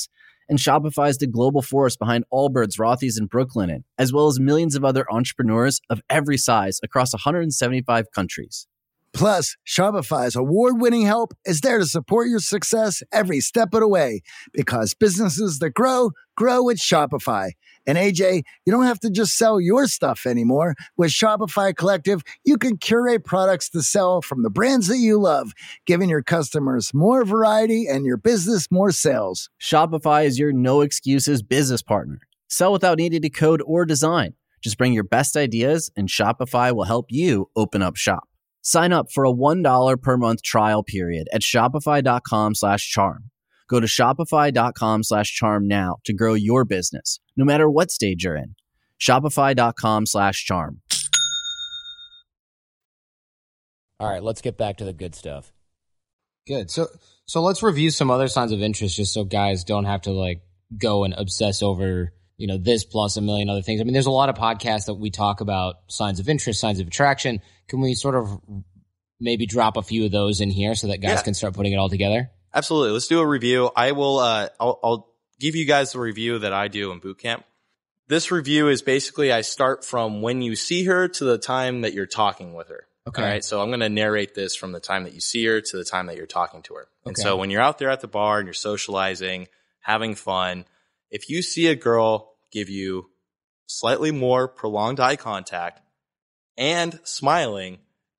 And Shopify is the global force behind Allbirds, Rothy's, and Brooklinen, as well as millions of other entrepreneurs of every size across one hundred seventy-five countries. Plus, Shopify's award-winning help is there to support your success every step of the way, because businesses that grow, grow with Shopify. And A J, you don't have to just sell your stuff anymore. With Shopify Collective, you can curate products to sell from the brands that you love, giving your customers more variety and your business more sales. Shopify is your no-excuses business partner. Sell without needing to code or design. Just bring your best ideas, and Shopify will help you open up shop. Sign up for a one dollar per month trial period at shopify.com slash charm. Go to shopify.com slash charm now to grow your business, no matter what stage you're in. Shopify.com slash charm. All right, let's get back to the good stuff. Good. So so let's review some other signs of interest just so guys don't have to like go and obsess over, you know, this plus a million other things. I mean, there's a lot of podcasts that we talk about signs of interest, signs of attraction. Can we sort of maybe drop a few of those in here so that guys Yeah. can start putting it all together? Absolutely. Let's do a review. I will, uh, I'll, I'll give you guys the review that I do in boot camp. This review is basically I start from when you see her to the time that you're talking with her. Okay. All right. So I'm going to narrate this from the time that you see her to the time that you're talking to her. And Okay. so when you're out there at the bar and you're socializing, having fun, if you see a girl give you slightly more prolonged eye contact and smiling,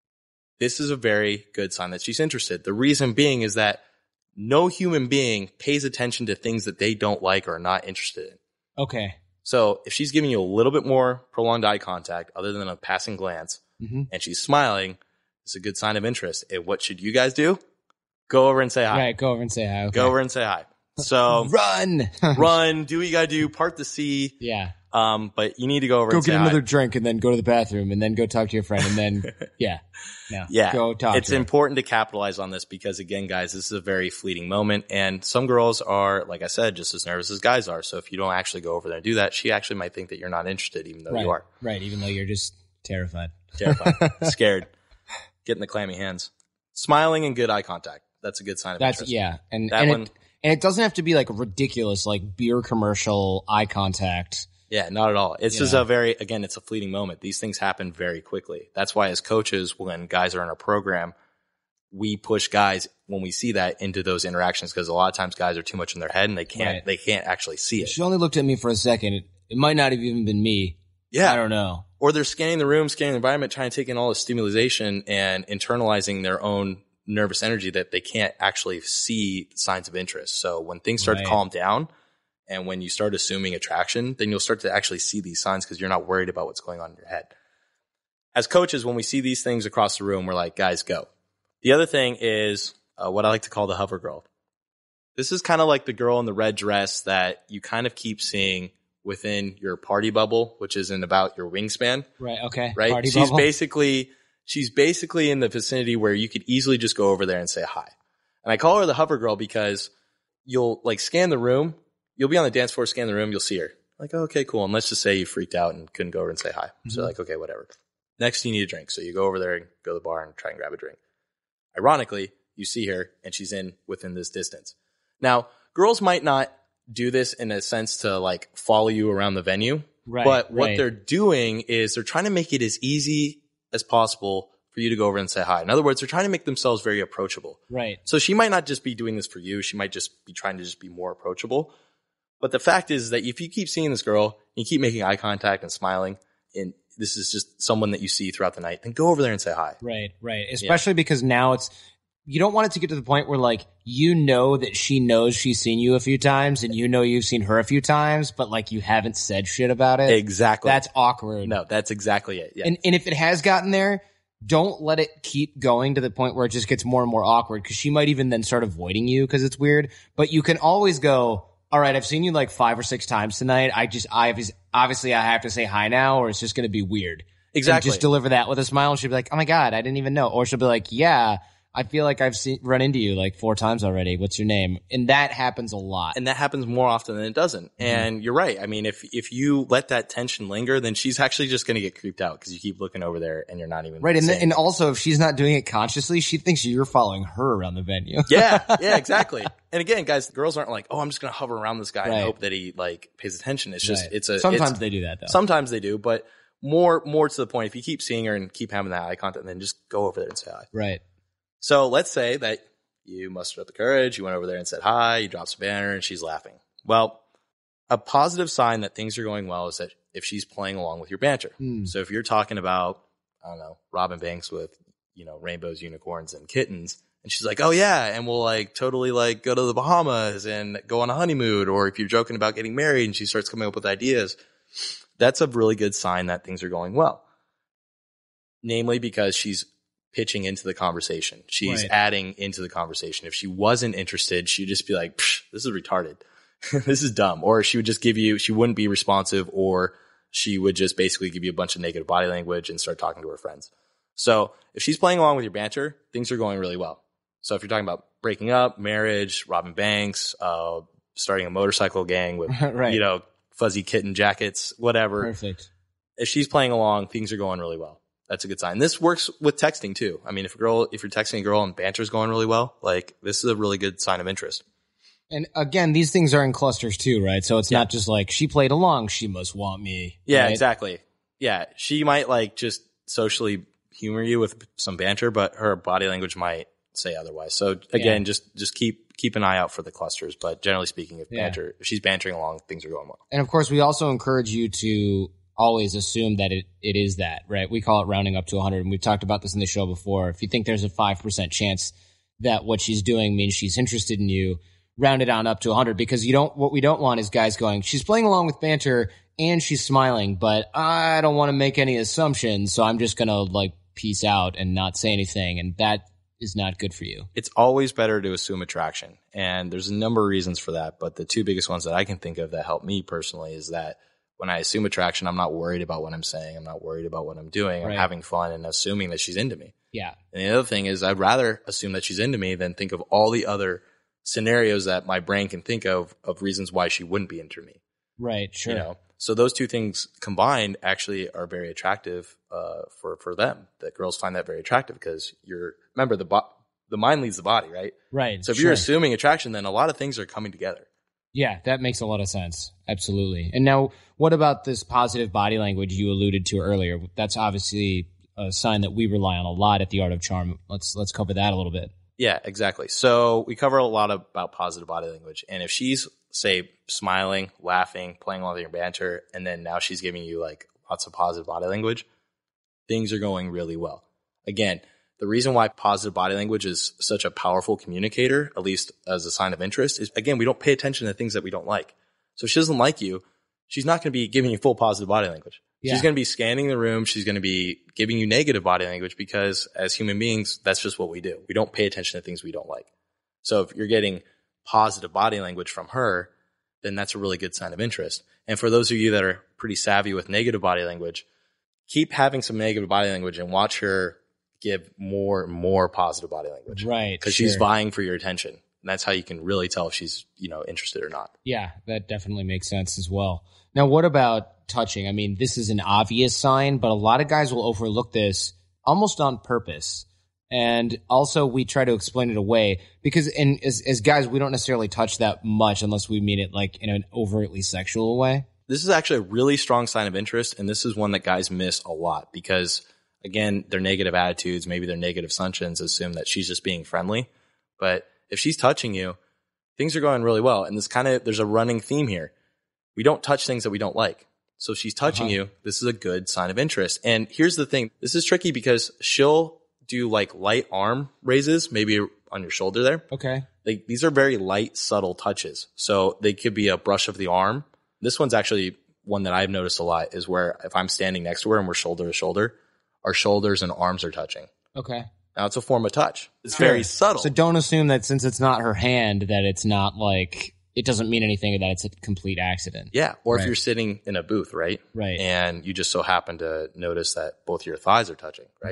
this is a very good sign that she's interested. The reason being is that no human being pays attention to things that they don't like or are not interested in. Okay. So if she's giving you a little bit more prolonged eye contact other than a passing glance, Mm-hmm. and she's smiling, it's a good sign of interest. And what should you guys do? Go over and say hi. Right. Go over and say hi. Okay. Go over and say hi. So Run. run, do what you gotta do, part the sea. Yeah. Um, but you need to go over Go and say get hi. another drink and then go to the bathroom and then go talk to your friend and then, yeah. No. Yeah, Go talk it's to her. important to capitalize on this because, again, guys, this is a very fleeting moment. And some girls are, like I said, just as nervous as guys are. So if you don't actually go over there and do that, she actually might think that you're not interested, even though Right. you are. Right. Even though you're just terrified. Terrified, scared, getting the clammy hands. Smiling and good eye contact. That's a good sign of That's, interest. yeah. And, That and, one- it, and it doesn't have to be like ridiculous, like beer commercial eye contact. Yeah, not at all. It's Yeah. just a very, again, it's a fleeting moment. These things happen very quickly. That's why as coaches, when guys are in a program, we push guys when we see that into those interactions because a lot of times guys are too much in their head and they can't, Right. they can't actually see it. She only looked at me for a second. It, it might not have even been me. Yeah. I don't know. Or they're scanning the room, scanning the environment, trying to take in all the stimulation and internalizing their own nervous energy that they can't actually see signs of interest. So when things start Right. to calm down and when you start assuming attraction, then you'll start to actually see these signs because you're not worried about what's going on in your head. As coaches, when we see these things across the room, we're like, guys, go. The other thing is uh, what I like to call the hover girl. This is kind of like the girl in the red dress that you kind of keep seeing within your party bubble, which isn't about your wingspan. Right. Okay. Right? Party she's bubble. basically she's basically in the vicinity where you could easily just go over there and say hi. And I call her the hover girl because you'll like scan the room, you'll be on the dance floor, scan the room, you'll see her. Like, oh, okay, cool. And let's just say you freaked out and couldn't go over and say hi. Mm-hmm. So like, okay, whatever. Next you need a drink. So you go over there and go to the bar and try and grab a drink. Ironically, you see her and she's in within this distance. Now, girls might not do this in a sense to like follow you around the venue. Right, But what right. they're doing is they're trying to make it as easy as possible for you to go over and say hi. In other words, they're trying to make themselves very approachable. Right. So she might not just be doing this for you. She might just be trying to just be more approachable. But the fact is that if you keep seeing this girl, you keep making eye contact and smiling, and this is just someone that you see throughout the night, then go over there and say hi. Right. Right. Especially because now it's, you don't want it to get to the point where like, you know that she knows she's seen you a few times and you know you've seen her a few times, but like you haven't said shit about it. Exactly. That's awkward. No, that's exactly it. Yeah. And, and if it has gotten there, don't let it keep going to the point where it just gets more and more awkward because she might even then start avoiding you because it's weird. But you can always go, all right, I've seen you like five or six times tonight. I just, I obviously I have to say hi now or it's just going to be weird. Exactly. And just deliver that with a smile and she'll be like, oh my God, I didn't even know. Or she'll be like, yeah, I feel like I've seen run into you like four times already. What's your name? And that happens a lot. And that happens more often than it doesn't. Mm-hmm. And you're right. I mean, if if you let that tension linger, then she's actually just going to get creeped out because you keep looking over there and you're not even right. And, the, saying and also, if she's not doing it consciously, she thinks you're following her around the venue. yeah, yeah, exactly. And again, guys, girls aren't like, oh, I'm just going to hover around this guy right. and hope that he like pays attention. It's just right. it's a sometimes it's, they do that though. Sometimes they do, but more more to the point, if you keep seeing her and keep having that eye contact, then just go over there and say hi. Right. So let's say that you mustered up the courage, you went over there and said hi, you dropped some banner, and she's laughing. Well, a positive sign that things are going well is that if she's playing along with your banter. Mm. So if you're talking about, I don't know, Robin Banks with, you know, rainbows, unicorns, and kittens, and she's like, oh yeah, and we'll like totally like go to the Bahamas and go on a honeymoon, or if you're joking about getting married and she starts coming up with ideas, that's a really good sign that things are going well. Namely because she's pitching into the conversation. She's right. adding into the conversation. If she wasn't interested, she'd just be like, this is retarded. This is dumb. Or she would just give you, she wouldn't be responsive, or she would just basically give you a bunch of negative body language and start talking to her friends. So if she's playing along with your banter, things are going really well. So if you're talking about breaking up, marriage, Robin Banks, uh, starting a motorcycle gang with, right. you know, fuzzy kitten jackets, whatever. Perfect. If she's playing along, things are going really well. That's a good sign. This works with texting too. I mean, if a girl, if you're texting a girl and banter's going really well, like this is a really good sign of interest. And again, these things are in clusters too, right? So it's yeah. not just like she played along, she must want me. Yeah, right? exactly. Yeah, she might like just socially humor you with some banter, but her body language might say otherwise. So again, yeah. just just keep keep an eye out for the clusters. But generally speaking, if yeah. banter, if she's bantering along, things are going well. And of course, we also encourage you to always assume that it, it is that, right? We call it rounding up to one hundred, and we've talked about this in the show before. If you think there's a five percent chance that what she's doing means she's interested in you, round it on up to one hundred, because you don't, what we don't want is guys going, she's playing along with banter and she's smiling, but I don't want to make any assumptions, so I'm just going to like peace out and not say anything, and that is not good for you. It's always better to assume attraction, and there's a number of reasons for that, but the two biggest ones that I can think of that help me personally is that when I assume attraction, I'm not worried about what I'm saying. I'm not worried about what I'm doing. Right. I'm having fun and assuming that she's into me. Yeah. And the other thing is I'd rather assume that she's into me than think of all the other scenarios that my brain can think of, of reasons why she wouldn't be into me. Right. Sure. You know? So those two things combined actually are very attractive uh, for, for them. That girls find that very attractive because you're, remember the bo- the mind leads the body, right? Right. So if sure. you're assuming attraction, then a lot of things are coming together. Yeah, that makes a lot of sense. Absolutely. And now, what about this positive body language you alluded to earlier? That's obviously a sign that we rely on a lot at the Art of Charm. Let's let's cover that a little bit. Yeah, exactly. So we cover a lot about positive body language. And if she's, say, smiling, laughing, playing along with your banter, and then now she's giving you like lots of positive body language, things are going really well. Again, the reason why positive body language is such a powerful communicator, at least as a sign of interest, is, again, we don't pay attention to things that we don't like. So if she doesn't like you, she's not going to be giving you full positive body language. Yeah. She's going to be scanning the room. She's going to be giving you negative body language because as human beings, that's just what we do. We don't pay attention to things we don't like. So if you're getting positive body language from her, then that's a really good sign of interest. And for those of you that are pretty savvy with negative body language, keep having some negative body language and watch her give more and more positive body language. Right. Because sure. she's vying for your attention. And that's how you can really tell if she's, you know, interested or not. Yeah, that definitely makes sense as well. Now, what about touching? I mean, this is an obvious sign, but a lot of guys will overlook this almost on purpose. And also we try to explain it away because in, as, as guys, we don't necessarily touch that much unless we mean it like in an overtly sexual way. This is actually a really strong sign of interest. And this is one that guys miss a lot because, again, their negative attitudes, maybe their negative assumptions assume that she's just being friendly. But if she's touching you, things are going really well. And this kind of, there's a running theme here. We don't touch things that we don't like. So if she's touching uh-huh. you, this is a good sign of interest. And here's the thing. This is tricky because she'll do like light arm raises, maybe on your shoulder there. Okay. They, these are very light, subtle touches. So they could be a brush of the arm. This one's actually one that I've noticed a lot is where if I'm standing next to her and we're shoulder to shoulder, our shoulders and arms are touching. Okay. Now it's a form of touch. It's sure. very subtle. So don't assume that since it's not her hand that it's not like, it doesn't mean anything or that it's a complete accident. Yeah. Or right. if you're sitting in a booth, right? Right. And you just so happen to notice that both your thighs are touching, right? Mm-hmm.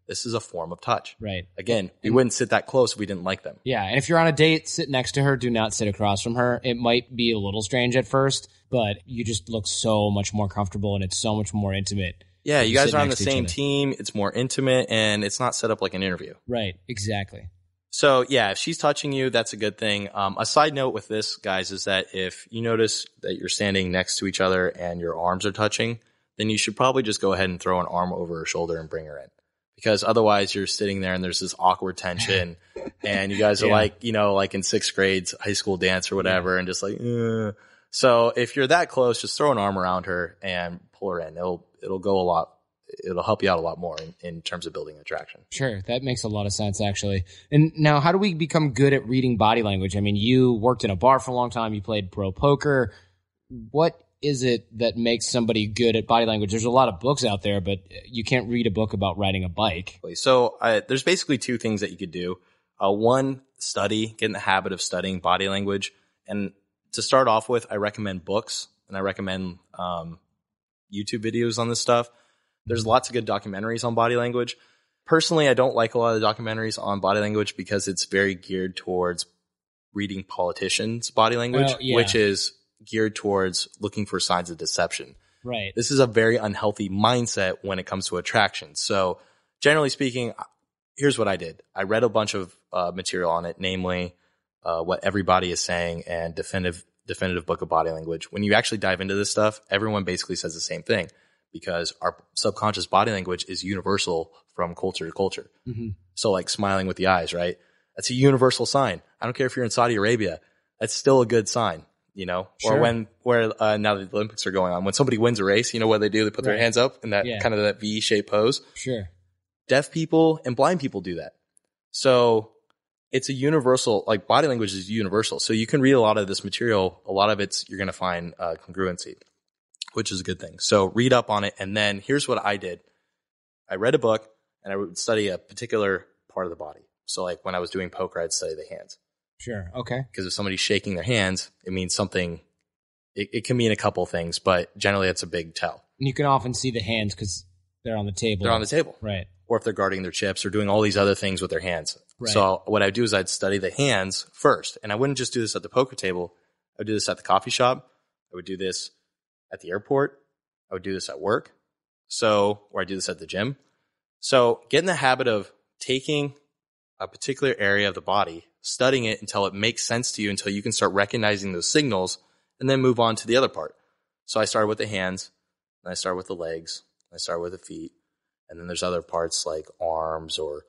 This is a form of touch. Right. Again, we wouldn't sit that close if we didn't like them. Yeah, and if you're on a date, sit next to her. Do not sit across from her. It might be a little strange at first, but you just look so much more comfortable, and it's so much more intimate. Yeah, you guys sit are on the next to each same other. team. It's more intimate, and it's not set up like an interview. Right, exactly. So, yeah, if she's touching you, that's a good thing. Um, a side note with this, guys, is that if you notice that you're standing next to each other and your arms are touching, then you should probably just go ahead and throw an arm over her shoulder and bring her in. Because otherwise you're sitting there and there's this awkward tension and you guys are Yeah. like, you know, like in sixth grade high school dance or whatever, yeah. and just like, Ugh. So if you're that close, just throw an arm around her and pull her in. It'll, it'll go a lot. It'll help you out a lot more in, in terms of building attraction. Sure. That makes a lot of sense, actually. And now, how do we become good at reading body language? I mean, you worked in a bar for a long time. You played pro poker. What is it that makes somebody good at body language? There's a lot of books out there, but you can't read a book about riding a bike. So uh, there's basically two things that you could do. Uh, one, study, get in the habit of studying body language. And to start off with, I recommend books and I recommend um, YouTube videos on this stuff. There's lots of good documentaries on body language. Personally, I don't like a lot of the documentaries on body language because it's very geared towards reading politicians' body language, Well, yeah. which is geared towards looking for signs of deception. Right. This is a very unhealthy mindset when it comes to attraction. So generally speaking, here's what I did. I read a bunch of uh, material on it, namely uh, what everybody is saying and definitive definitive book of body language. When you actually dive into this stuff, everyone basically says the same thing because our subconscious body language is universal from culture to culture. Mm-hmm. So like smiling with the eyes, right? That's a universal sign. I don't care if you're in Saudi Arabia. That's still a good sign. You know, Sure. or when, where, uh, now that the Olympics are going on, when somebody wins a race, you know what they do? They put Right. their hands up in that Yeah. kind of that V-shaped pose. Sure. Deaf people and blind people do that. So it's a universal, like body language is universal. So you can read a lot of this material. A lot of it's, you're going to find uh, congruency, which is a good thing. So read up on it. And then here's what I did. I read a book and I would study a particular part of the body. So like when I was doing poker, I'd study the hands. Sure. Okay. Because if somebody's shaking their hands, it means something. It, it can mean a couple things, but generally it's a big tell. And you can often see the hands because they're on the table. They're on the table. Right. Or if they're guarding their chips or doing all these other things with their hands. Right. So what I'd do is I'd study the hands first. And I wouldn't just do this at the poker table. I would do this at the coffee shop. I would do this at the airport. I would do this at work. So, or I do this at the gym. So get in the habit of taking a particular area of the body, studying it until it makes sense to you, until you can start recognizing those signals, and then move on to the other part. So I started with the hands, and I started with the legs, and I started with the feet, and then there's other parts like arms or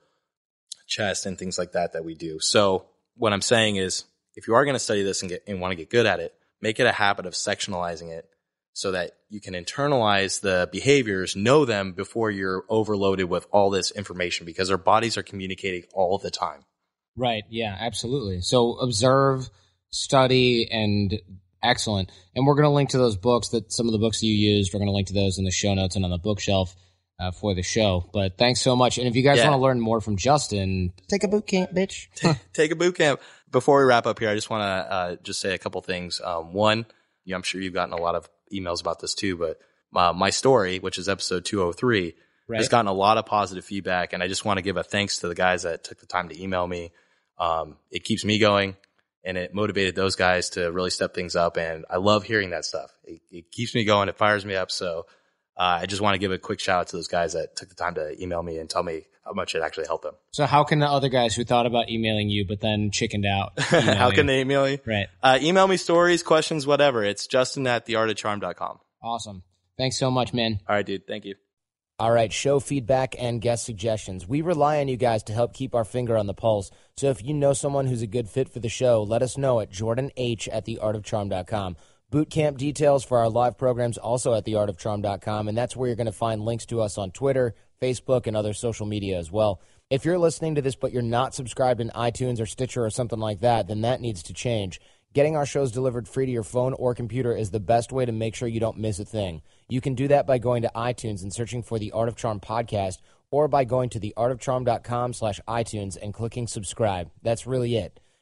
chest and things like that that we do. So what I'm saying is, if you are going to study this and get and want to get good at it, make it a habit of sectionalizing it so that you can internalize the behaviors, know them before you're overloaded with all this information, because our bodies are communicating all the time. Right. Yeah, absolutely. So observe, study, and excellent. And we're going to link to those books, that some of the books you used. We're going to link to those in the show notes and on the bookshelf uh, for the show. But thanks so much. And if you guys Yeah. want to learn more from Justin, take a boot camp, bitch. Take a boot camp. Before we wrap up here, I just want to uh, just say a couple things. Um, one, yeah, I'm sure you've gotten a lot of emails about this too, but uh, my story, which is episode two oh three, Right. has gotten a lot of positive feedback, and I just want to give a thanks to the guys that took the time to email me. Um, it keeps me going, and it motivated those guys to really step things up, and I love hearing that stuff. It, it keeps me going. It fires me up. So uh, I just want to give a quick shout out to those guys that took the time to email me and tell me how much it actually helped them. So how can the other guys who thought about emailing you but then chickened out? email How you? can they email me? Right. Uh, email me stories, questions, whatever. It's Justin at the art of charm dot com. Awesome. Thanks so much, man. All right, dude. Thank you. All right, show feedback and guest suggestions. We rely on you guys to help keep our finger on the pulse. So if you know someone who's a good fit for the show, let us know at jordan h at the art of charm dot com. Boot camp details for our live programs also at the art of charm dot com, and that's where you're going to find links to us on Twitter, Facebook, and other social media as well. If you're listening to this but you're not subscribed in iTunes or Stitcher or something like that, then that needs to change. Getting our shows delivered free to your phone or computer is the best way to make sure you don't miss a thing. You can do that by going to iTunes and searching for the Art of Charm podcast, or by going to the art of charm dot com slash iTunes and clicking subscribe. That's really it.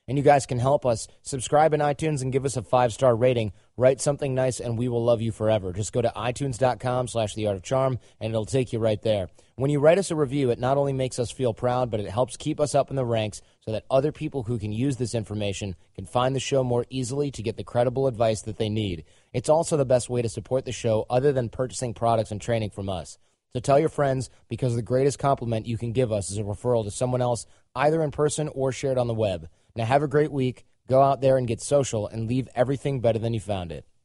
And you guys can help us. Subscribe in iTunes and give us a five-star rating. Write something nice, and we will love you forever. Just go to itunes.com slash The Art of Charm, and it'll take you right there. When you write us a review, it not only makes us feel proud, but it helps keep us up in the ranks so that other people who can use this information can find the show more easily to get the credible advice that they need. It's also the best way to support the show other than purchasing products and training from us. So tell your friends, because the greatest compliment you can give us is a referral to someone else, either in person or shared on the web. Now have a great week. Go out there and get social and leave everything better than you found it.